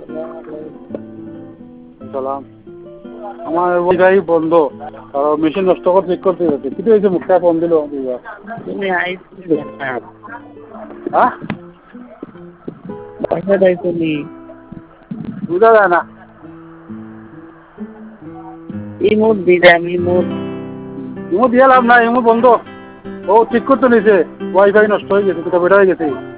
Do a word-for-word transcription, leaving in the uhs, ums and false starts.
সালাম আমার ওয়াইফাই বন্ধ আর মেশিন নষ্ট করে চেক করতে যাচ্ছে কিন্তু এই যে মুখটা ফোন দিল তুমি আইসি হ্যাঁ পয়সা দেয় তুমি বুঝা যায় না ইমোট দিলাম ইমোট ইমো দিয়ে লাভ নাই ইমো বন্ধ ও ঠিক করতে নিছে ওয়াইফাই নষ্ট হয়ে গেছে কোথাও বেটা হয়ে গেছে